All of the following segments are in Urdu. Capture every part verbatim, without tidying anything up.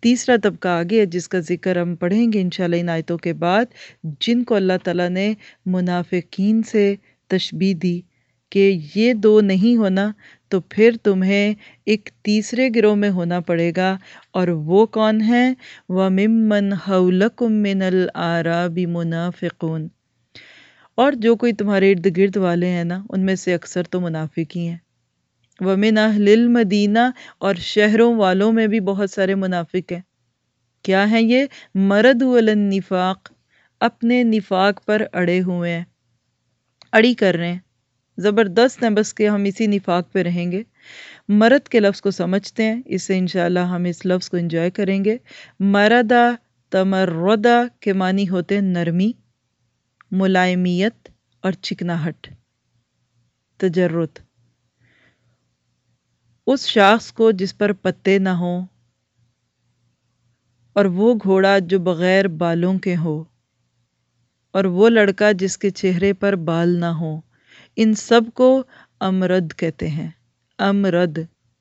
تیسرا طبقہ آگے ہے جس کا ذکر ہم پڑھیں گے انشاءاللہ ان آیتوں کے بعد، جن کو اللہ تعالیٰ نے منافقین سے تشبیہ دی کہ یہ دو نہیں ہونا تو پھر تمہیں ایک تیسرے گروہ میں ہونا پڑے گا، اور وہ کون ہیں؟ وَمِمَّنْ حَوْلَكُمْ مِنَ الْأَعْرَابِ مُنَافِقُونَ، اور جو کوئی تمہارے ارد گرد والے ہیں نا ان میں سے اکثر تو منافق ہی ہیں۔ وَمِنْ أَهْلِ الْمَدِينَةِ، اور شہروں والوں میں بھی بہت سارے منافق ہیں۔ کیا ہیں یہ؟ مَرَدُوا عَلَى النِّفَاقِ، اپنے نفاق پر اڑے ہوئے ہیں، اڑی کر رہے ہیں، زبردست ہیں بس کہ ہم اسی نفاق پہ رہیں گے۔ مرد کے لفظ کو سمجھتے ہیں، اس سے انشاءاللہ ہم اس لفظ کو انجوائے کریں گے۔ مردا تمردا کے معنی ہوتے ہیں نرمی، ملائمیت اور چکناہٹ، تجرد۔ اس شاخص کو جس پر پتے نہ ہوں، اور وہ گھوڑا جو بغیر بالوں کے ہو، اور وہ لڑکا جس کے چہرے پر بال نہ ہو، ان سب کو امرد کہتے ہیں، امرد۔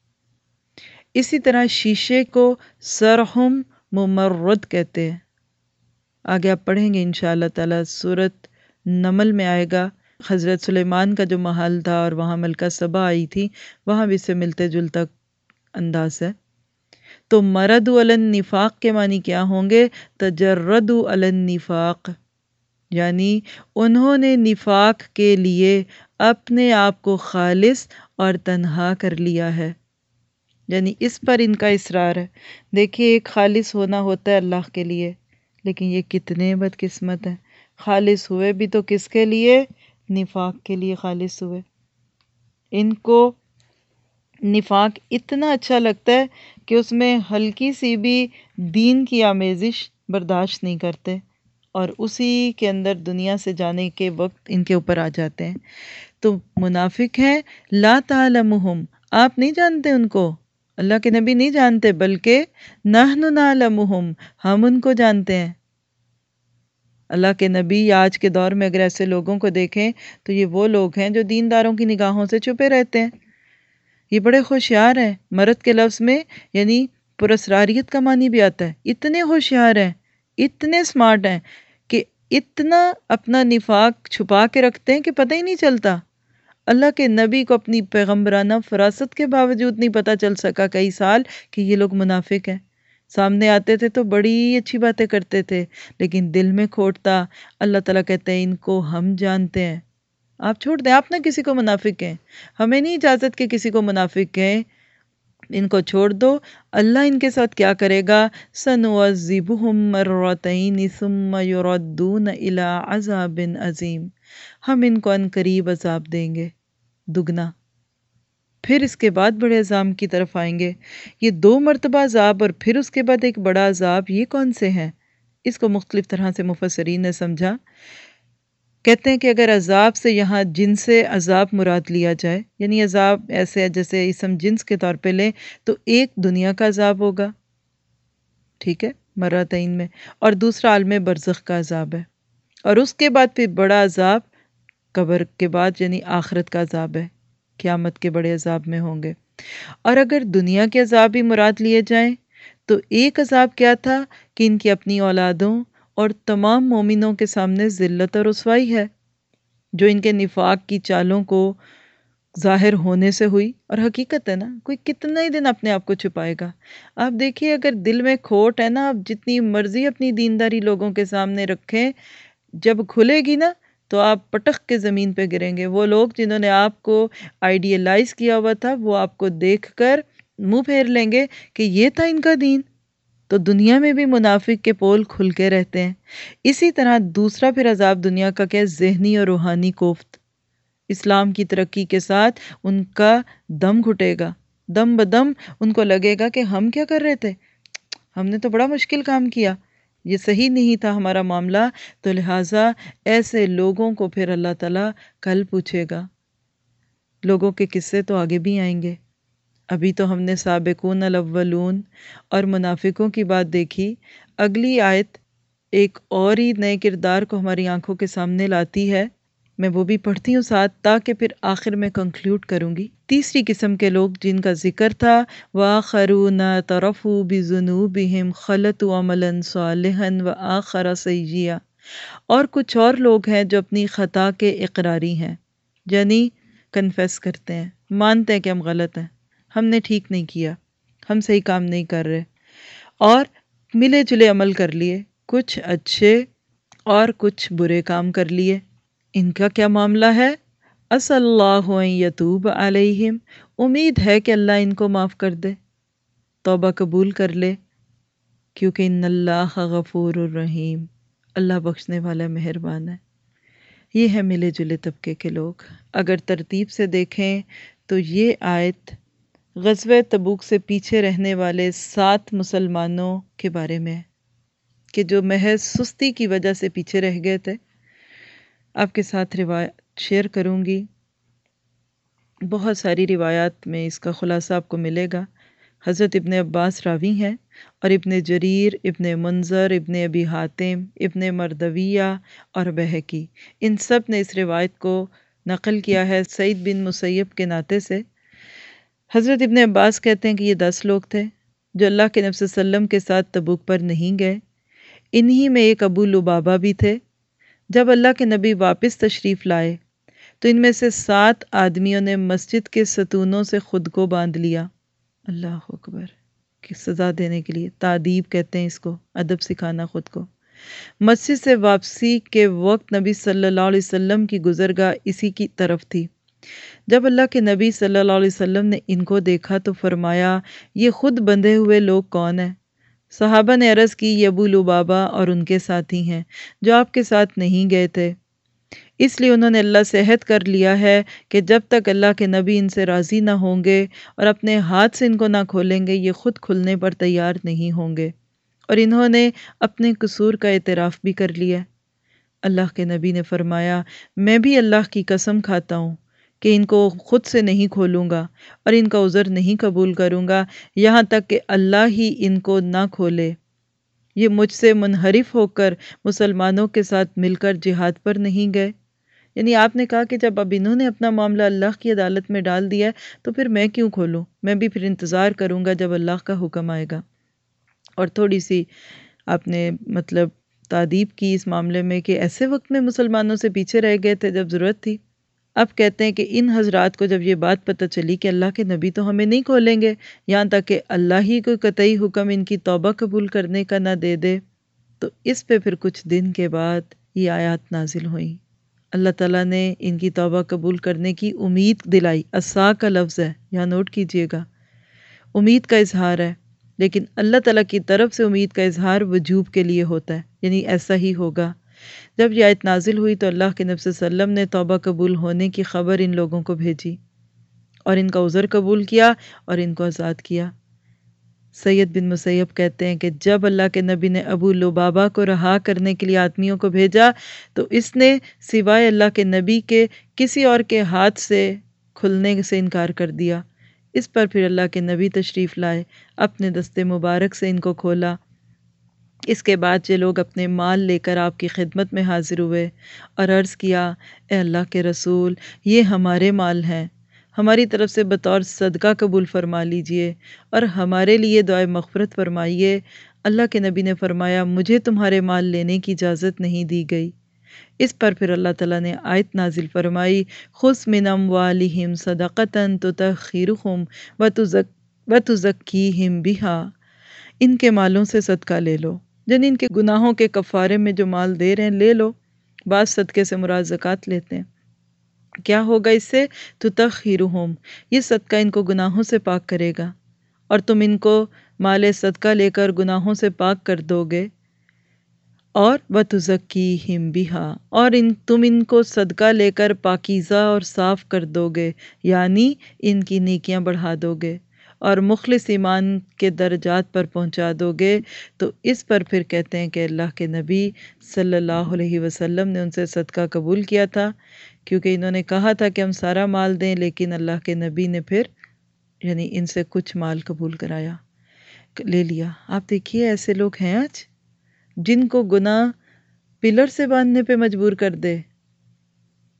اسی طرح شیشے کو سرہم ممرد کہتے ہیں۔ آگے آپ پڑھیں گے انشاءاللہ تعالی، سورۃ نمل میں آئے گا، حضرت سلیمان کا جو محل تھا اور وہاں ملکہ سبا آئی تھی، وہاں بھی اس سے ملتے جلتا انداز ہے۔ تو مردوا علی النفاق کے معنی کیا ہوں گے؟ تجردوا علی النفاق، یعنی انہوں نے نفاق کے لیے اپنے آپ کو خالص اور تنہا کر لیا ہے، یعنی اس پر ان کا اصرار ہے۔ دیکھیے ایک خالص ہونا ہوتا ہے اللہ کے لیے، لیکن یہ کتنے بدقسمت ہیں، خالص ہوئے بھی تو کس کے لیے؟ نفاق کے لیے خالص ہوئے۔ ان کو نفاق اتنا اچھا لگتا ہے کہ اس میں ہلکی سی بھی دین کی آمیزش برداشت نہیں کرتے، اور اسی کے اندر دنیا سے جانے کے وقت ان کے اوپر آ جاتے ہیں۔ تو منافق ہیں، لا تعلمہم، آپ نہیں جانتے ان کو، اللہ کے نبی نہیں جانتے، بلکہ نحن نعلمہم، ہم ان کو جانتے ہیں۔ اللہ کے نبی یا آج کے دور میں اگر ایسے لوگوں کو دیکھیں تو یہ وہ لوگ ہیں جو دینداروں کی نگاہوں سے چھپے رہتے ہیں، یہ بڑے ہوشیار ہیں۔ مرد کے لفظ میں یعنی پراسراریت کا معنی بھی آتا ہے، اتنے ہوشیار ہیں، اتنے سمارٹ ہیں کہ اتنا اپنا نفاق چھپا کے رکھتے ہیں کہ پتہ ہی نہیں چلتا۔ اللہ کے نبی کو اپنی پیغمبرانہ فراست کے باوجود نہیں پتہ چل سکا کئی سال کہ یہ لوگ منافق ہیں۔ سامنے آتے تھے تو بڑی اچھی باتیں کرتے تھے، لیکن دل میں کھوٹ تھا۔ اللہ تعالیٰ کہتے ہیں ان کو ہم جانتے ہیں۔ آپ چھوڑ دیں، آپ نہ کسی کو منافق کہیں، ہمیں نہیں اجازت کہ کسی کو منافق کہیں، ان کو چھوڑ دو۔ اللہ ان کے ساتھ کیا کرے گا؟ سَنُعَذِّبُهُم مَّرَّتَيْنِ ثُمَّ يُرَدُّونَ إِلَىٰ عَذَابٍ عَظِيمٍ، ہم ان کو ان قریب عذاب دیں گے دگنا، پھر اس کے بعد بڑے عذاب کی طرف آئیں گے۔ یہ دو مرتبہ عذاب اور پھر اس کے بعد ایک بڑا عذاب، یہ کون سے ہیں؟ اس کو مختلف طرح سے مفسرین نے سمجھا۔ کہتے ہیں کہ اگر عذاب سے یہاں جنس عذاب مراد لیا جائے، یعنی عذاب ایسے ہے جیسے اسم جنس کے طور پہ لیں تو ایک دنیا کا عذاب ہوگا، ٹھیک ہے، مرتین میں، اور دوسرا عالم برزخ کا عذاب ہے، اور اس کے بعد پھر بڑا عذاب قبر کے بعد یعنی آخرت کا عذاب ہے، قیامت کے بڑے عذاب میں ہوں گے۔ اور اگر دنیا کے عذاب بھی مراد لیے جائیں تو ایک عذاب کیا تھا کہ ان کی اپنی اولادوں اور تمام مومنوں کے سامنے ذلت اور رسوائی ہے، جو ان کے نفاق کی چالوں کو ظاہر ہونے سے ہوئی۔ اور حقیقت ہے نا، کوئی کتنا ہی دن اپنے آپ کو چھپائے گا۔ آپ دیکھیے اگر دل میں کھوٹ ہے نا، آپ جتنی مرضی اپنی دینداری لوگوں کے سامنے رکھیں، جب کھلے گی نا تو آپ پٹخ کے زمین پہ گریں گے۔ وہ لوگ جنہوں نے آپ کو آئیڈیلائز کیا ہوا تھا، وہ آپ کو دیکھ کر منہ پھیر لیں گے کہ یہ تھا ان کا دین۔ تو دنیا میں بھی منافق کے پول کھل کے رہتے ہیں۔ اسی طرح دوسرا پھر عذاب دنیا کا کیا ہے؟ ذہنی اور روحانی کوفت۔ اسلام کی ترقی کے ساتھ ان کا دم گھٹے گا، دم بدم ان کو لگے گا کہ ہم کیا کر رہے تھے، ہم نے تو بڑا مشکل کام کیا، یہ صحیح نہیں تھا ہمارا معاملہ۔ تو لہٰذا ایسے لوگوں کو پھر اللہ تعالیٰ کل پوچھے گا۔ لوگوں کے قصے تو آگے بھی آئیں گے، ابھی تو ہم نے سابقون الاولون اور منافقوں کی بات دیکھی۔ اگلی آیت ایک اور ہی نئے کردار کو ہماری آنکھوں کے سامنے لاتی ہے۔ میں وہ بھی پڑھتی ہوں ساتھ تاکہ پھر آخر میں کنکلیوڈ کروں گی۔ تیسری قسم کے لوگ جن کا ذکر تھا وَآخَرُونَ اعْتَرَفُوا بِذُنُوبِهِمْ خَلَطُوا عَمَلًا صَالِحًا وَآخَرَ سَيِّئًا، اور کچھ اور لوگ ہیں جو اپنی خطا کے اقراری ہیں، یعنی کنفیس کرتے ہیں، مانتے ہیں کہ ہم غلط ہیں، ہم نے ٹھیک نہیں کیا، ہم صحیح کام نہیں کر رہے، اور ملے جلے عمل کر لیے، کچھ اچھے اور کچھ برے کام کر لیے۔ ان کا کیا معاملہ ہے؟ عَسَى اللَّهُ أَن يَتُوبَ عَلَيْهِمْ، امید ہے کہ اللہ ان کو معاف کر دے، توبہ قبول کر لے، کیونکہ ان اللہ غفور الرحیم، اللہ بخشنے والا مہربان ہے۔ یہ ہے ملے جلے طبقے کے لوگ۔ اگر ترتیب سے دیکھیں تو یہ آیت غزوہ تبوک سے پیچھے رہنے والے سات مسلمانوں کے بارے میں ہے کہ جو محض سستی کی وجہ سے پیچھے رہ گئے تھے۔ آپ کے ساتھ روایت شیئر کروں گی، بہت ساری روایات میں اس کا خلاصہ آپ کو ملے گا۔ حضرت ابن عباس راوی ہیں، اور ابن جریر، ابن منذر، ابن ابی حاتم، ابن مردویہ اور بہقی، ان سب نے اس روایت کو نقل کیا ہے سعید بن مسیب کے ناطے سے۔ حضرت ابن عباس کہتے ہیں کہ یہ دس لوگ تھے جو اللہ کے نبی صلی اللہ علیہ وسلم کے ساتھ تبوک پر نہیں گئے، انہی میں ایک ابو لبابہ بھی تھے۔ جب اللہ کے نبی واپس تشریف لائے تو ان میں سے سات آدمیوں نے مسجد کے ستونوں سے خود کو باندھ لیا، اللہ اکبر، کہ سزا دینے کے لیے، تعذیب کہتے ہیں اس کو، ادب سکھانا خود کو۔ مسجد سے واپسی کے وقت نبی صلی اللہ علیہ وسلم کی گزرگاہ اسی کی طرف تھی۔ جب اللہ کے نبی صلی اللہ علیہ وسلم نے ان کو دیکھا تو فرمایا یہ خود بندھے ہوئے لوگ کون ہیں؟ صحابہ نے عرض کی یہ ابو لبابہ اور ان کے ساتھی ہیں جو آپ کے ساتھ نہیں گئے تھے، اس لیے انہوں نے اللہ سے عہد کر لیا ہے کہ جب تک اللہ کے نبی ان سے راضی نہ ہوں گے اور اپنے ہاتھ سے ان کو نہ کھولیں گے یہ خود کھلنے پر تیار نہیں ہوں گے، اور انہوں نے اپنے قصور کا اعتراف بھی کر لیا۔ اللہ کے نبی نے فرمایا میں بھی اللہ کی قسم کھاتا ہوں کہ ان کو خود سے نہیں کھولوں گا اور ان کا عذر نہیں قبول کروں گا یہاں تک کہ اللہ ہی ان کو نہ کھولے۔ یہ مجھ سے منحرف ہو کر مسلمانوں کے ساتھ مل کر جہاد پر نہیں گئے۔ یعنی آپ نے کہا کہ جب اب انہوں نے اپنا معاملہ اللہ کی عدالت میں ڈال دیا ہے تو پھر میں کیوں کھولوں، میں بھی پھر انتظار کروں گا جب اللہ کا حکم آئے گا۔ اور تھوڑی سی آپ نے مطلب تعدیب کی اس معاملے میں کہ ایسے وقت میں مسلمانوں سے پیچھے رہ گئے تھے جب ضرورت تھی۔ اب کہتے ہیں کہ ان حضرات کو جب یہ بات پتہ چلی کہ اللہ کے نبی تو ہمیں نہیں کھولیں گے یہاں تک کہ اللہ ہی کوئی قطعی حکم ان کی توبہ قبول کرنے کا نہ دے دے، تو اس پہ پھر کچھ دن کے بعد یہ آیات نازل ہوئیں۔ اللہ تعالیٰ نے ان کی توبہ قبول کرنے کی امید دلائی۔ عسیٰ کا لفظ ہے، یہاں نوٹ کیجئے گا، امید کا اظہار ہے، لیکن اللہ تعالیٰ کی طرف سے امید کا اظہار وجوب کے لیے ہوتا ہے، یعنی ایسا ہی ہوگا۔ جب یہ آیت نازل ہوئی تو اللہ کے نبی صلی اللہ علیہ وسلم نے توبہ قبول ہونے کی خبر ان لوگوں کو بھیجی اور ان کا عذر قبول کیا اور ان کو آزاد کیا۔ سید بن مسیب کہتے ہیں کہ جب اللہ کے نبی نے ابو لبابہ کو رہا کرنے کے لیے آدمیوں کو بھیجا تو اس نے سوائے اللہ کے نبی کے کسی اور کے ہاتھ سے کھلنے سے انکار کر دیا۔ اس پر پھر اللہ کے نبی تشریف لائے، اپنے دستے مبارک سے ان کو کھولا۔ اس کے بعد یہ لوگ اپنے مال لے کر آپ کی خدمت میں حاضر ہوئے اور عرض کیا اے اللہ کے رسول یہ ہمارے مال ہیں، ہماری طرف سے بطور صدقہ قبول فرما لیجئے اور ہمارے لیے دعائے مغفرت فرمائیے۔ اللہ کے نبی نے فرمایا مجھے تمہارے مال لینے کی اجازت نہیں دی گئی۔ اس پر پھر اللہ تعالیٰ نے آیت نازل فرمائی خُذْ مِنْ أَمْوَالِهِمْ صَدَقَةً تُطَهِّرُهُمْ وَتُزَكِّيهِمْ بِهَا، ان کے مالوں سے صدقہ لے لو، یعنی ان کے گناہوں کے کفارے میں جو مال دے رہے ہیں لے لو۔ بعض صدقے سے مراد زکوٰۃ لیتے ہیں، کیا ہوگا اس سے؟ تُطَهِّرُهُمْ، یہ صدقہ ان کو گناہوں سے پاک کرے گا، اور تم ان کو مال صدقہ لے کر گناہوں سے پاک کر دو گے، اور وَتُزَكِّيهِمْ بِهَا، اور ان تم ان کو صدقہ لے کر پاکیزہ اور صاف کر دو گے، یعنی ان کی نیکیاں بڑھا دو گے اور مخلص ایمان کے درجات پر پہنچا دو گے۔ تو اس پر پھر کہتے ہیں کہ اللہ کے نبی صلی اللہ علیہ وسلم نے ان سے صدقہ قبول کیا تھا، کیونکہ انہوں نے کہا تھا کہ ہم سارا مال دیں، لیکن اللہ کے نبی نے پھر یعنی ان سے کچھ مال قبول کرایا، لے لیا۔ آپ دیکھیے ایسے لوگ ہیں آج جن کو گناہ پلر سے باندھنے پہ مجبور کر دے،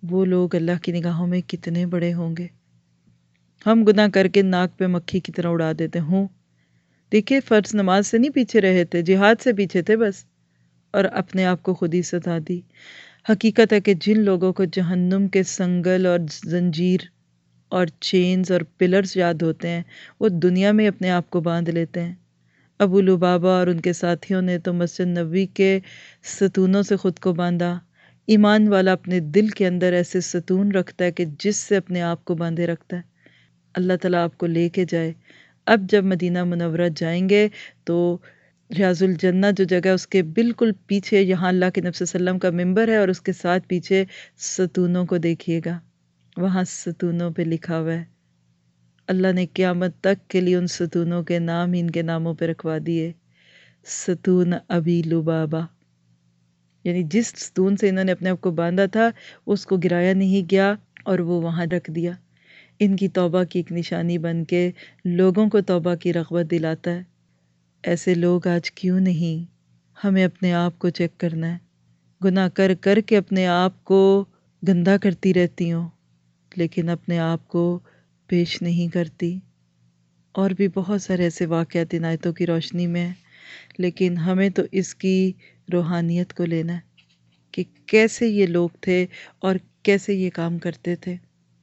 وہ لوگ اللہ کی نگاہوں میں کتنے بڑے ہوں گے۔ ہم گناہ کر کے ناک پہ مکھی کی طرح اڑا دیتے ہوں۔ دیکھیں فرض نماز سے نہیں پیچھے رہے تھے، جہاد سے پیچھے تھے بس، اور اپنے آپ کو خود ہی ستا دی۔ حقیقت ہے کہ جن لوگوں کو جہنم کے سنگل اور زنجیر اور چینز اور پلرز یاد ہوتے ہیں، وہ دنیا میں اپنے آپ کو باندھ لیتے ہیں۔ ابو لبابہ اور ان کے ساتھیوں نے تو مسجد نبوی کے ستونوں سے خود کو باندھا۔ ایمان والا اپنے دل کے اندر ایسے ستون رکھتا ہے کہ جس سے اپنے آپ کو باندھے رکھتا ہے۔ اللہ تعالیٰ آپ کو لے کے جائے۔ اب جب مدینہ منورہ جائیں گے تو ریاض الجنہ جو جگہ ہے اس کے بالکل پیچھے یہاں اللہ کے نبی صلی اللہ علیہ وسلم کا ممبر ہے، اور اس کے ساتھ پیچھے ستونوں کو دیکھیے گا، وہاں ستونوں پہ لکھا ہوا ہے۔ اللہ نے قیامت تک کے لیے ان ستونوں کے نام ہی ان کے ناموں پہ رکھوا دیے، ستون ابی لبابہ، یعنی جس ستون سے انہوں نے اپنے آپ کو باندھا تھا اس کو گرایا نہیں گیا اور وہ وہاں رکھ دیا۔ ان کی توبہ کی ایک نشانی بن کے لوگوں کو توبہ کی رغبت دلاتا ہے۔ ایسے لوگ آج کیوں نہیں؟ ہمیں اپنے آپ کو چیک کرنا ہے۔ گناہ کر کر کے اپنے آپ کو گندا کرتی رہتی ہوں، لیکن اپنے آپ کو پیش نہیں کرتی۔ اور بھی بہت سارے ایسے واقعات ان آیتوں کی روشنی میں ہیں، لیکن ہمیں تو اس کی روحانیت کو لینا ہے کہ کیسے یہ لوگ تھے اور کیسے یہ کام کرتے تھے۔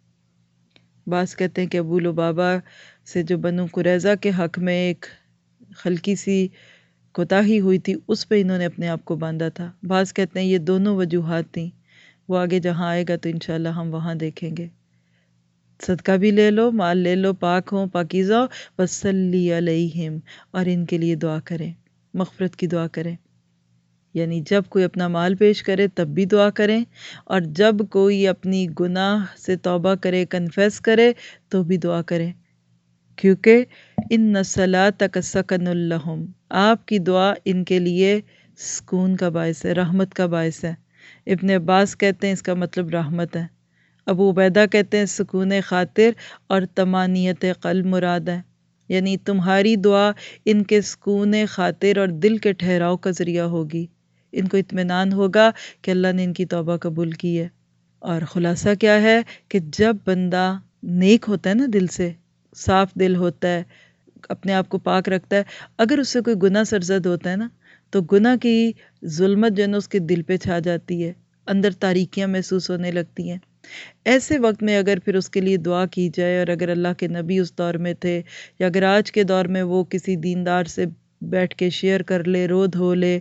بعض کہتے ہیں کہ ابو لبابہ سے جو بنو قریظہ کے حق میں ایک ہلکی سی کوتاہی ہوئی تھی، اس پہ انہوں نے اپنے آپ کو باندھا تھا۔ بعض کہتے ہیں یہ دونوں وجوہات تھیں، وہ آگے جہاں آئے گا تو انشاءاللہ ہم وہاں دیکھیں گے۔ صدقہ بھی لے لو، مال لے لو، پاک ہوں پاکیزہ ہو، وصلی علیہم، اور ان کے لیے دعا کریں، مغفرت کی دعا کریں۔ یعنی جب کوئی اپنا مال پیش کرے تب بھی دعا کریں، اور جب کوئی اپنی گناہ سے توبہ کرے، کنفیس کرے تو بھی دعا کریں، کیونکہ ان الصلاۃ سکن لہم، آپ کی دعا ان کے لیے سکون کا باعث ہے، رحمت کا باعث ہے۔ ابن عباس کہتے ہیں اس کا مطلب رحمت ہے، ابو عبیدہ کہتے ہیں سکون خاطر اور طمانینت قلب مراد ہے، یعنی تمہاری دعا ان کے سکون خاطر اور دل کے ٹھہراؤ کا ذریعہ ہوگی، ان کو اطمینان ہوگا کہ اللہ نے ان کی توبہ قبول کی ہے۔ اور خلاصہ کیا ہے کہ جب بندہ نیک ہوتا ہے نا، دل سے صاف دل ہوتا ہے، اپنے آپ کو پاک رکھتا ہے، اگر اس سے کوئی گناہ سرزد ہوتا ہے نا تو گناہ کی ظلمت جو ہے نا اس کے دل پہ چھا جاتی ہے، اندر تاریکیاں محسوس ہونے لگتی ہیں۔ ایسے وقت میں اگر پھر اس کے لیے دعا کی جائے، اور اگر اللہ کے نبی اس دور میں تھے یا اگر آج کے دور میں وہ کسی دیندار سے بیٹھ کے شیئر کر لے، رو دھو لے،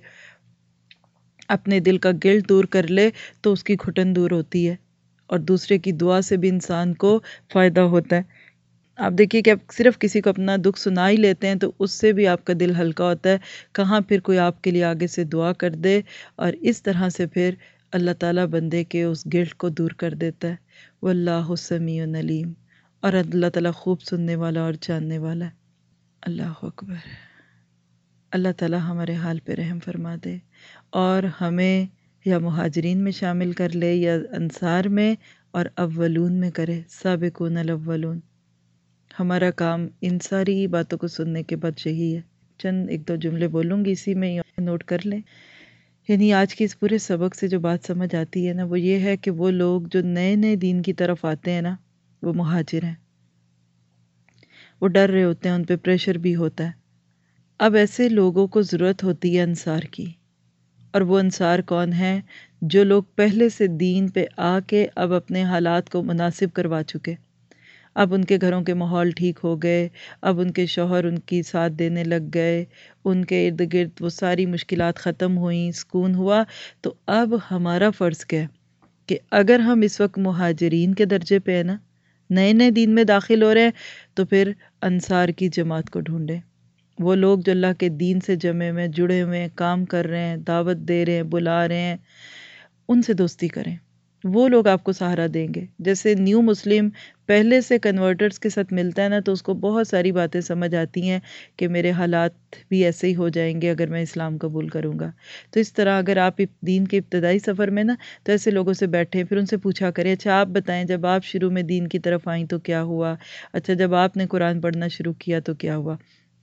اپنے دل کا گلٹ دور کر لے تو اس کی گھٹن دور ہوتی ہے، اور دوسرے کی دعا سے بھی انسان کو فائدہ ہوتا ہے۔ آپ دیکھیے کہ آپ صرف کسی کو اپنا دکھ سنا ہی لیتے ہیں تو اس سے بھی آپ کا دل ہلکا ہوتا ہے، کہاں پھر کوئی آپ کے لیے آگے سے دعا کر دے، اور اس طرح سے پھر اللہ تعالیٰ بندے کے اس گلٹ کو دور کر دیتا ہے۔ واللہ سمیع علیم، اور اللہ تعالیٰ خوب سننے والا اور جاننے والا ہے۔ اللہ اکبر۔ اللہ تعالیٰ ہمارے حال پہ رحم فرما دے، اور ہمیں یا مہاجرین میں شامل کر لے یا انصار میں، اور اولون میں کرے، سابقون الاولون۔ ہمارا کام ان ساری باتوں کو سننے کے بعد یہی ہے۔ چند ایک دو جملے بولوں گی، اسی میں نوٹ کر لیں۔ یعنی آج کے اس پورے سبق سے جو بات سمجھ آتی ہے نا، وہ یہ ہے کہ وہ لوگ جو نئے نئے دین کی طرف آتے ہیں نا، وہ مہاجر ہیں، وہ ڈر رہے ہوتے ہیں، ان پہ پریشر بھی ہوتا ہے۔ اب ایسے لوگوں کو ضرورت ہوتی ہے انصار کی، اور وہ انصار کون ہیں؟ جو لوگ پہلے سے دین پہ آ کے اب اپنے حالات کو مناسب کروا چکے، اب ان کے گھروں کے ماحول ٹھیک ہو گئے، اب ان کے شوہر ان کی ساتھ دینے لگ گئے، ان کے ارد گرد وہ ساری مشکلات ختم ہوئیں، سکون ہوا۔ تو اب ہمارا فرض کیا ہے کہ اگر ہم اس وقت مہاجرین کے درجے پہ ہیں نا، نئے نئے دین میں داخل ہو رہے ہیں، تو پھر انصار کی جماعت کو ڈھونڈیں، وہ لوگ جو اللہ کے دین سے جمع میں جڑے ہوئے ہیں، کام کر رہے ہیں، دعوت دے رہے ہیں، بلا رہے ہیں، ان سے دوستی کریں، وہ لوگ آپ کو سہارا دیں گے۔ جیسے نیو مسلم پہلے سے کنورٹرز کے ساتھ ملتا ہے نا، تو اس کو بہت ساری باتیں سمجھ آتی ہیں کہ میرے حالات بھی ایسے ہی ہو جائیں گے اگر میں اسلام قبول کروں گا۔ تو اس طرح اگر آپ دین کے ابتدائی سفر میں نا، تو ایسے لوگوں سے بیٹھیں، پھر ان سے پوچھا کریں، اچھا آپ بتائیں جب آپ شروع میں دین کی طرف آئیں تو کیا ہوا؟ اچھا جب آپ نے قرآن پڑھنا شروع کیا تو کیا ہوا؟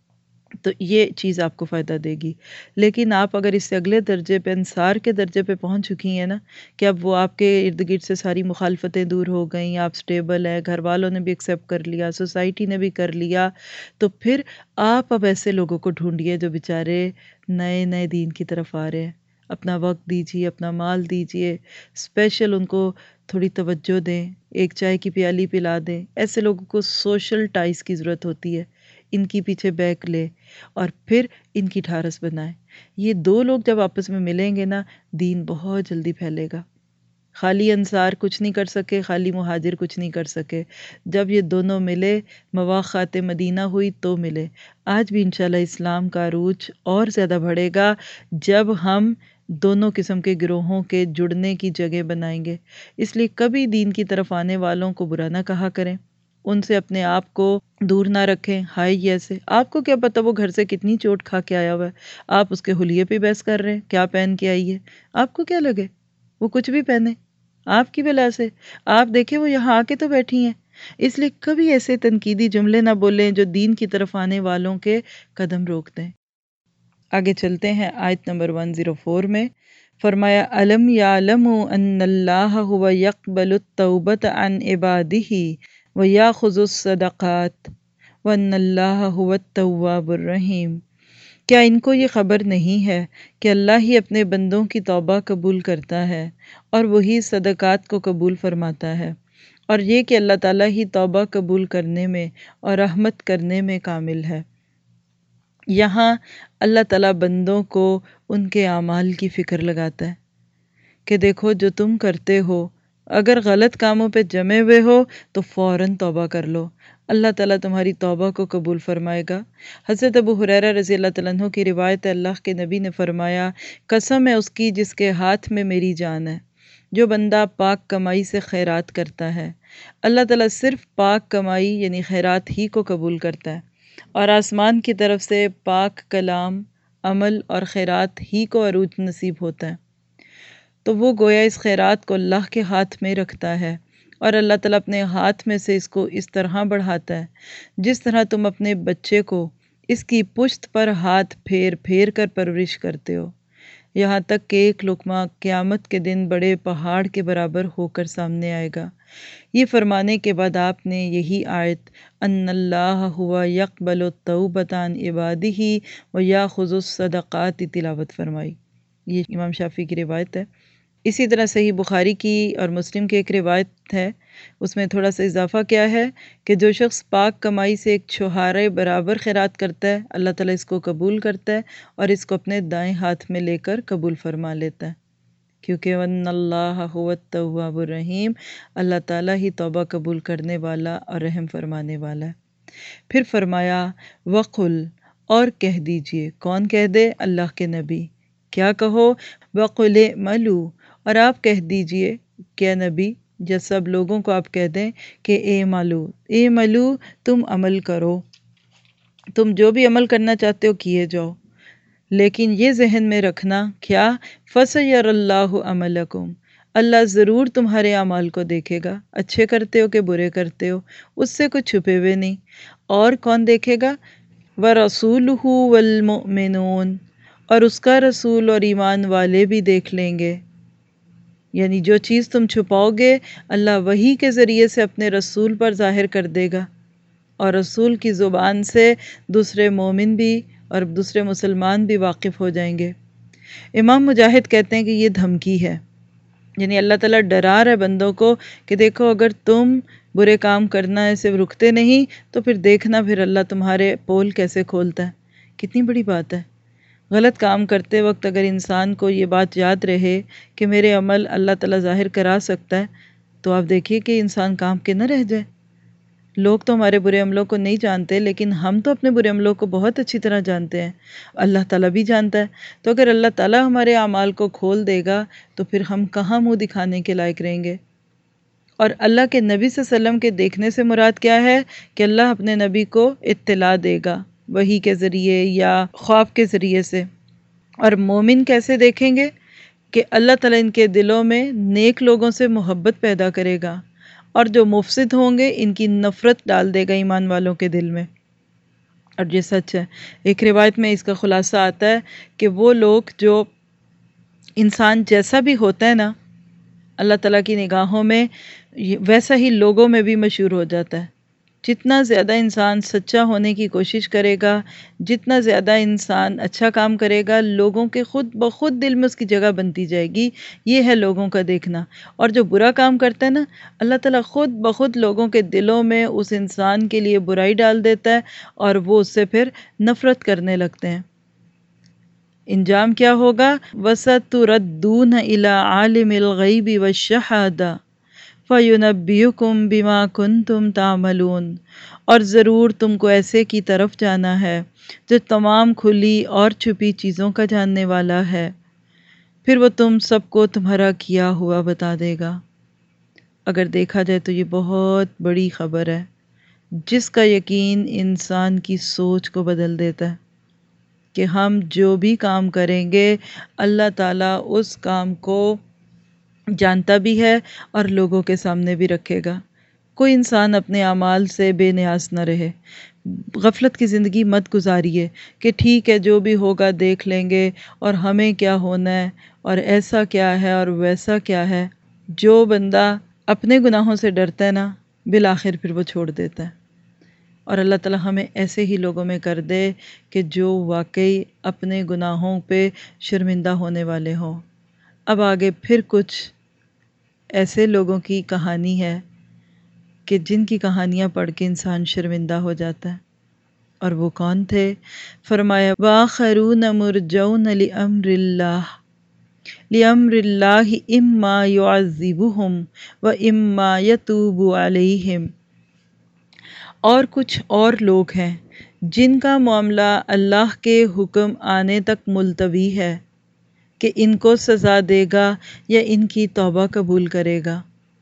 تو یہ چیز آپ کو فائدہ دے گی۔ لیکن آپ اگر اس سے اگلے درجے پہ، انصار کے درجے پہ پہنچ چکی ہیں نا، کہ اب وہ آپ کے ارد گرد سے ساری مخالفتیں دور ہو گئیں، آپ سٹیبل ہیں، گھر والوں نے بھی ایکسیپٹ کر لیا، سوسائٹی نے بھی کر لیا، تو پھر آپ اب ایسے لوگوں کو ڈھونڈیے جو بیچارے نئے نئے دین کی طرف آ رہے ہیں۔ اپنا وقت دیجیے، اپنا مال دیجیے، اسپیشل ان کو تھوڑی توجہ دیں، ایک چائے کی پیالی پلا دیں۔ ایسے لوگوں کو سوشل ٹائز کی ضرورت ہوتی ہے، ان کی پیچھے بیک لے اور پھر ان کی ٹھارس بنائے۔ یہ دو لوگ جب آپس میں ملیں گے نا، دین بہت جلدی پھیلے گا۔ خالی انصار کچھ نہیں کر سکے، خالی مہاجر کچھ نہیں کر سکے، جب یہ دونوں ملے، مواخات مدینہ ہوئی تو ملے۔ آج بھی انشاءاللہ اسلام کا عروج اور زیادہ بڑھے گا جب ہم دونوں قسم کے گروہوں کے جڑنے کی جگہ بنائیں گے۔ اس لیے کبھی دین کی طرف آنے والوں کو برا نہ کہا کریں، ان سے اپنے آپ کو دور نہ رکھیں۔ ہائی ایسے آپ کو کیا پتہ وہ گھر سے کتنی چوٹ کھا کے آیا ہوا ہے، آپ اس کے حلیے پہ بحث کر رہے ہیں، کیا پہن کے آئی ہے، آپ کو کیا لگے، وہ کچھ بھی پہنے آپ کی بلا سے۔ آپ دیکھیں وہ یہاں آ کے تو بیٹھی ہیں۔ اس لیے کبھی ایسے تنقیدی جملے نہ بولیں جو دین کی طرف آنے والوں کے قدم روک دیں۔ آگے چلتے ہیں آیت نمبر ایک سو چار میں، فرمایا الم یعلموا ان اللہ هو یقبل التوبۃ عن عبادہ ویاخذ الصدقات وان اللہ هو التواب الرحیم۔ کیا ان کو یہ خبر نہیں ہے کہ اللہ ہی اپنے بندوں کی توبہ قبول کرتا ہے اور وہی صدقات کو قبول فرماتا ہے، اور یہ کہ اللہ تعالیٰ ہی توبہ قبول کرنے میں اور رحمت کرنے میں کامل ہے۔ یہاں اللہ تعالیٰ بندوں کو ان کے اعمال کی فکر لگاتا ہے کہ دیکھو جو تم کرتے ہو، اگر غلط کاموں پہ جمے ہوئے ہو تو فوراً توبہ کر لو، اللہ تعالیٰ تمہاری توبہ کو قبول فرمائے گا۔ حضرت ابو ہریرہ رضی اللہ تعالیٰ عنہ کی روایت ہے، اللہ کے نبی نے فرمایا قسم ہے اس کی جس کے ہاتھ میں میری جان ہے، جو بندہ پاک کمائی سے خیرات کرتا ہے، اللہ تعالیٰ صرف پاک کمائی یعنی خیرات ہی کو قبول کرتا ہے، اور آسمان کی طرف سے پاک کلام، عمل اور خیرات ہی کو عروج نصیب ہوتا ہے، تو وہ گویا اس خیرات کو اللہ کے ہاتھ میں رکھتا ہے، اور اللہ تعالیٰ اپنے ہاتھ میں سے اس کو اس طرح بڑھاتا ہے جس طرح تم اپنے بچے کو اس کی پشت پر ہاتھ پھیر پھیر کر پرورش کرتے ہو، یہاں تک کہ ایک لقمہ قیامت کے دن بڑے پہاڑ کے برابر ہو کر سامنے آئے گا۔ یہ فرمانے کے بعد آپ نے یہی آیت ان اللہ ہوا یقبل التوبۃ عن عبادہ ویاخذ الصدقات تلاوت فرمائی۔ یہ امام شافعی کی روایت ہے۔ اسی طرح صحیح بخاری کی اور مسلم کی ایک روایت ہے، اس میں تھوڑا سا اضافہ کیا ہے کہ جو شخص پاک کمائی سے ایک چھہارے برابر خیرات کرتا ہے، اللہ تعالیٰ اس کو قبول کرتا ہے اور اس کو اپنے دائیں ہاتھ میں لے کر قبول فرما لیتا ہے، کیونکہ وَإِنَّ اللَّهَ هُوَ التَّوَّابُ الرَّحِيمُ، اللہ تعالیٰ ہی توبہ قبول کرنے والا اور رحم فرمانے والا ہے۔ پھر فرمایا وَقُلْ، اور کہہ دیجئے، کون کہہ دے؟ اللہ کے نبی۔ کیا کہو؟ وَقُلِ اعْمَلُوا، اور آپ کہہ دیجئے کیا نبی یا سب لوگوں کو آپ کہہ دیں کہ اعْمَلُوا، اعْمَلُوا، تم عمل کرو، تم جو بھی عمل کرنا چاہتے ہو کیے جاؤ، لیکن یہ ذہن میں رکھنا کیا؟ فَسَيَرَى اللَّهُ عَمَلَكُمْ، اللہ ضرور تمہارے اعمال کو دیکھے گا، اچھے کرتے ہو کہ برے کرتے ہو، اس سے کچھ چھپے ہوئے نہیں۔ اور کون دیکھے گا؟ وَرَسُولُهُ وَالْمُؤْمِنُونَ، اور اس کا رسول اور ایمان والے بھی دیکھ لیں گے، یعنی جو چیز تم چھپاؤ گے اللہ وحی کے ذریعے سے اپنے رسول پر ظاہر کر دے گا، اور رسول کی زبان سے دوسرے مومن بھی اور دوسرے مسلمان بھی واقف ہو جائیں گے۔ امام مجاہد کہتے ہیں کہ یہ دھمکی ہے، یعنی اللہ تعالیٰ ڈرا رہا ہے بندوں کو کہ دیکھو اگر تم برے کام کرنا ہے صرف رکتے نہیں تو پھر دیکھنا پھر اللہ تمہارے پول کیسے کھولتا ہے۔ کتنی بڑی بات ہے۔ غلط کام کرتے وقت اگر انسان کو یہ بات یاد رہے کہ میرے عمل اللہ تعالیٰ ظاہر کرا سکتا ہے، تو آپ دیکھیے کہ انسان کام کے نہ رہ جائے۔ لوگ تو ہمارے برے عملوں کو نہیں جانتے، لیکن ہم تو اپنے برے عملوں کو بہت اچھی طرح جانتے ہیں، اللہ تعالیٰ بھی جانتا ہے۔ تو اگر اللہ تعالیٰ ہمارے اعمال کو کھول دے گا تو پھر ہم کہاں منہ دکھانے کے لائق رہیں گے۔ اور اللہ کے نبی صلی اللہ علیہ وسلم کے دیکھنے سے مراد کیا ہے کہ اللہ اپنے نبی کو اطلاع دے گا وحی کے ذریعے یا خواب کے ذریعے سے۔ اور مومن کیسے دیکھیں گے؟ کہ اللہ تعالیٰ ان کے دلوں میں نیک لوگوں سے محبت پیدا کرے گا، اور جو مفسد ہوں گے ان کی نفرت ڈال دے گا ایمان والوں کے دل میں۔ اور یہ سچ ہے۔ ایک روایت میں اس کا خلاصہ آتا ہے کہ وہ لوگ جو انسان جیسا بھی ہوتا ہے نا، اللہ تعالیٰ کی نگاہوں میں ویسا ہی لوگوں میں بھی مشہور ہو جاتا ہے۔ جتنا زیادہ انسان سچا ہونے کی کوشش کرے گا، جتنا زیادہ انسان اچھا کام کرے گا، لوگوں کے خود بخود دل میں اس کی جگہ بنتی جائے گی۔ یہ ہے لوگوں کا دیکھنا۔ اور جو برا کام کرتا ہے نا، اللہ تعالیٰ خود بخود لوگوں کے دلوں میں اس انسان کے لیے برائی ڈال دیتا ہے اور وہ اس سے پھر نفرت کرنے لگتے ہیں۔ انجام کیا ہوگا؟ وَسَتُرَدُّونَ إِلَىٰ عَالِمِ الْغَيْبِ وَالشَّهَادَةِ فَيُنَبِّئُكُم بِمَا كُنتُمْ تَعْمَلُونَ، اور ضرور تم کو ایسے کی طرف جانا ہے جو تمام کھلی اور چھپی چیزوں کا جاننے والا ہے، پھر وہ تم سب کو تمہارا کیا ہوا بتا دے گا۔ اگر دیکھا جائے تو یہ بہت بڑی خبر ہے جس کا یقین انسان کی سوچ کو بدل دیتا ہے کہ ہم جو بھی کام کریں گے اللہ تعالیٰ اس کام کو جانتا بھی ہے اور لوگوں کے سامنے بھی رکھے گا۔ کوئی انسان اپنے اعمال سے بے نیاز نہ رہے، غفلت کی زندگی مت گزاریے کہ ٹھیک ہے جو بھی ہوگا دیکھ لیں گے اور ہمیں کیا ہونا ہے اور ایسا کیا ہے اور ویسا کیا ہے۔ جو بندہ اپنے گناہوں سے ڈرتا ہے نا، بالآخر پھر وہ چھوڑ دیتا ہے۔ اور اللہ تعالیٰ ہمیں ایسے ہی لوگوں میں کر دے کہ جو واقعی اپنے گناہوں پہ شرمندہ ہونے والے ہوں۔ اب آگے پھر کچھ ایسے لوگوں کی کہانی ہے کہ جن کی کہانیاں پڑھ کے انسان شرمندہ ہو جاتا ہے۔ اور وہ کون تھے؟ فرمایا وَآخَرُونَ مُرْجَوْنَ لِأَمْرِ اللَّهِ لِأَمْرِ اللَّهِ إِمَّا يُعَذِّبُهُمْ وَإِمَّا يَتُوبُ عَلَيْهِمْ، اور کچھ اور لوگ ہیں جن کا معاملہ اللہ کے حکم آنے تک ملتوی ہے کہ ان کو سزا دے گا یا ان کی توبہ قبول کرے گا۔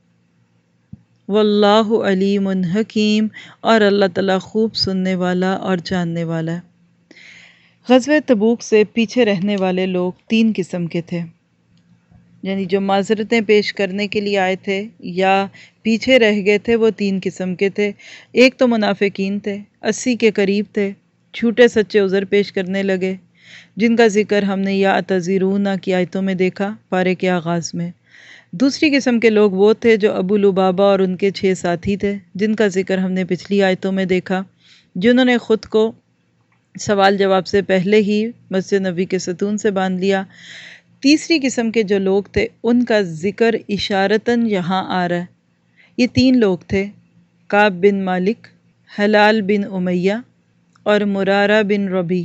واللہ علیم حکیم، اور اللہ تعالیٰ خوب سننے والا اور جاننے والا ہے۔ غزوہ تبوک سے پیچھے رہنے والے لوگ تین قسم کے تھے، یعنی جو معذرتیں پیش کرنے کے لیے آئے تھے یا پیچھے رہ گئے تھے، وہ تین قسم کے تھے۔ ایک تو منافقین تھے، اسی کے قریب تھے، جھوٹے سچے عذر پیش کرنے لگے، جن کا ذکر ہم نے یا اعتذرون کی آیتوں میں دیکھا پارے کے آغاز میں۔ دوسری قسم کے لوگ وہ تھے جو ابو لبابہ اور ان کے چھ ساتھی تھے، جن کا ذکر ہم نے پچھلی آیتوں میں دیکھا، جنہوں نے خود کو سوال جواب سے پہلے ہی مسجد نبی کے ستون سے باندھ لیا۔ تیسری قسم کے جو لوگ تھے ان کا ذکر اشارتاً یہاں آ رہا ہے۔ یہ تین لوگ تھے، کعب بن مالک، ہلال بن امیہ اور مرارہ بن ربی۔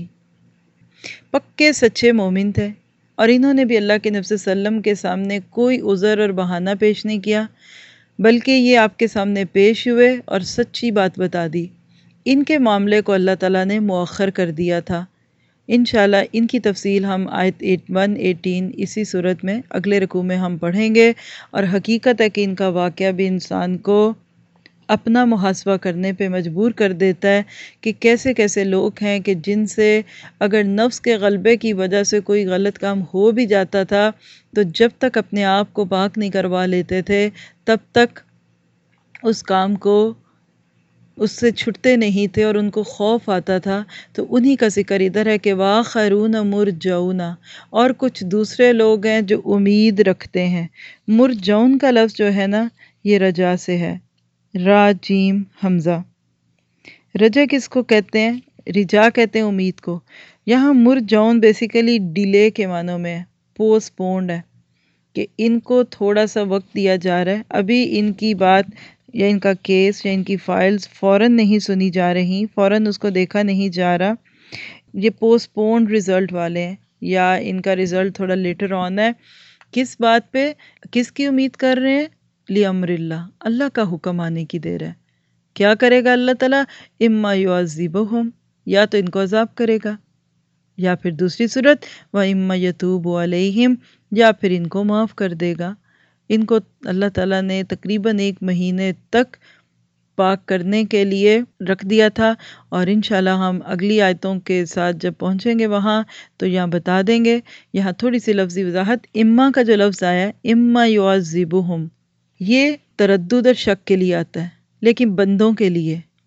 پکے سچے مومن تھے اور انہوں نے بھی اللہ کے نبی صلی اللہ علیہ وسلم کے سامنے کوئی عذر اور بہانہ پیش نہیں کیا، بلکہ یہ آپ کے سامنے پیش ہوئے اور سچی بات بتا دی۔ ان کے معاملے کو اللہ تعالیٰ نے مؤخر کر دیا تھا۔ انشاءاللہ ان کی تفصیل ہم آیت ایک سو اٹھارہ اسی صورت میں اگلے رکوع میں ہم پڑھیں گے، اور حقیقت ہے کہ ان کا واقعہ بھی انسان کو اپنا محاسبہ کرنے پہ مجبور کر دیتا ہے کہ کیسے کیسے لوگ ہیں کہ جن سے اگر نفس کے غلبے کی وجہ سے کوئی غلط کام ہو بھی جاتا تھا تو جب تک اپنے آپ کو پاک نہیں کروا لیتے تھے تب تک اس کام کو اس سے چھٹتے نہیں تھے اور ان کو خوف آتا تھا۔ تو انہی کا ذکر ادھر ہے کہ وَآخَرُونَ مُرْجَوْنَ، اور کچھ دوسرے لوگ ہیں جو امید رکھتے ہیں۔ مرجون کا لفظ جو ہے نا یہ رجا سے ہے، را جیم حمزہ۔ رجا کس کو کہتے ہیں؟ رجا کہتے ہیں امید کو۔ یہاں مرجون بیسیکلی ڈیلے کے معنوں میں ہے، پوسٹ پونڈ ہے، کہ ان کو تھوڑا سا وقت دیا جا رہا ہے، ابھی ان کی بات یا ان کا کیس یا ان کی فائلز فوراً نہیں سنی جا رہی، فوراً اس کو دیکھا نہیں جا رہا، یہ پوسٹ پونڈ رزلٹ والے ہیں یا ان کا رزلٹ تھوڑا لیٹر آن ہے۔ کس بات پہ، کس کی امید کر رہے ہیں؟ لِأَمْرِ اللَّهِ، اللہ کا حکم آنے کی دیر ہے۔ کیا کرے گا اللہ تعالیٰ؟ اِمَّا يُعَذِّبُهُمْ، یا تو ان کو عذاب کرے گا، یا پھر دوسری صورت وَإِمَّا يَتُوبُ عَلَيْهِمْ، یا پھر ان کو معاف کر دے گا۔ ان کو اللہ تعالیٰ نے تقریباً ایک مہینے تک پاک کرنے کے لیے رکھ دیا تھا، اور انشاءاللہ ہم اگلی آیتوں کے ساتھ جب پہنچیں گے وہاں تو یہاں بتا دیں گے۔ یہاں تھوڑی سی لفظی وضاحت، اما کا جو لفظ آیا ہے اما یعذبہم، یہ تردد اور شک کے لیے آتا ہے، لیکن بندوں کے لیے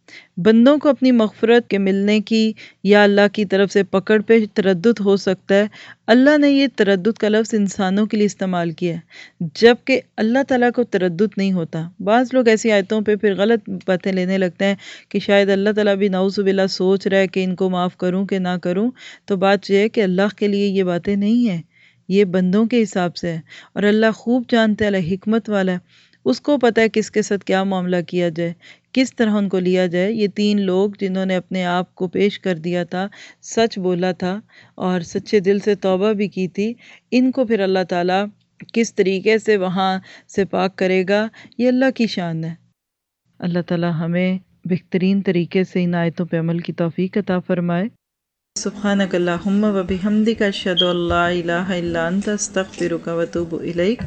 बंदों को अपनी मग़फ़िरत के मिलने की या अल्लाह की तरफ से पकड़ पे तरद्दुद हो सकता है। अल्लाह ने ये तरद्दुद का लफ्ज़ इंसानों के लिए इस्तेमाल किया है, जबकि अल्लाह ताला को तरद्दुद नहीं होता। बाज़ लोग ऐसी आयतों पे फिर गलत बातें लेने लगते हैं कि शायद अल्लाह ताला भी नाउज़ुबिल्लाह सोच रहा है कि इनको माफ़ करूँ कि ना करूँ। तो बात ये है कि अल्लाह के लिए ये बातें नहीं हैं, ये बंदों के हिसाब से है और अल्लाह खूब जानता है, अल्लाह हिकमत वाला है। उसको पता है किसके साथ क्या मामला किया जाए, किस तरह उनको लिया जाए। ये तीन लोग जिन्होंने अपने आप को पेश कर दिया था, सच बोला था और सच्चे दिल से तौबा भी की थी, इनको फिर अल्लाह ताला किस तरीके से वहाँ से पाक करेगा, ये अल्लाह की शान है। अल्लाह ताला हमें बेहतरीन तरीके से इन आयतों पे अमल की तौफ़ीक अता फ़रमाए। सुब्हानक अल्लाहुम्मा व बिहम्दिका अशहदु अल्ला इलाहा इल्ला अंता अस्तगफिरुका व अतूबु इलैक।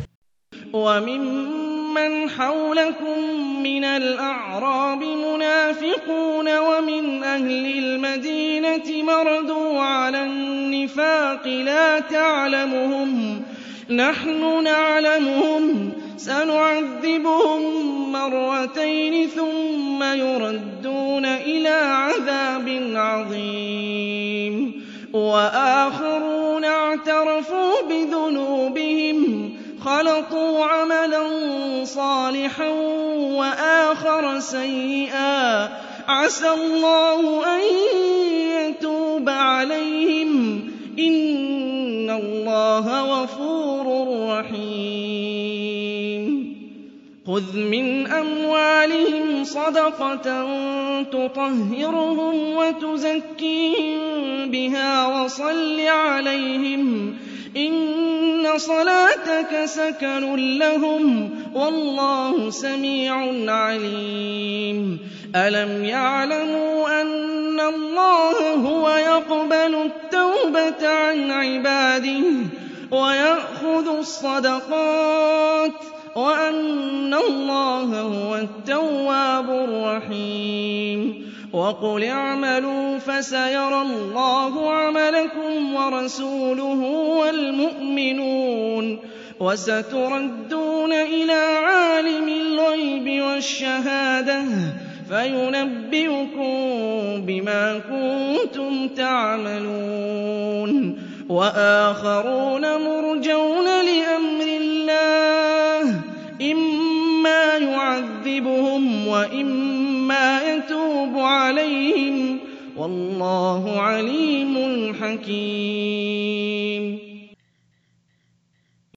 وممن حولكم من الأعراب منافقون ومن أهل المدينة مردوا على النفاق لا تعلمهم نحن نعلمهم سنعذبهم مرتين ثم يردون إلى عذاب عظيم وآخرون اعترفوا بذنوبهم خلطوا عملا صالحا وآخر سيئا عسى الله أن يتوب عليهم إن الله غفور رحيم خذ من أموالهم صدقة تطهرهم وتزكيهم بها وصل عليهم إن صلاتك سكن لهم والله سميع عليم ألم يعلموا أن الله هو يقبل التوبة عن عباده ويأخذ الصدقات وأن الله هو التواب الرحيم وقل اعملوا فسيرى الله عملكم ورسوله والمؤمنون وستردون إلى عالم الغيب والشهادة فينبئكم بما كنتم تعملون وآخرون مرجون لأمر الله إما يعذبهم وإما يتوب عليهم والله عليم حكيم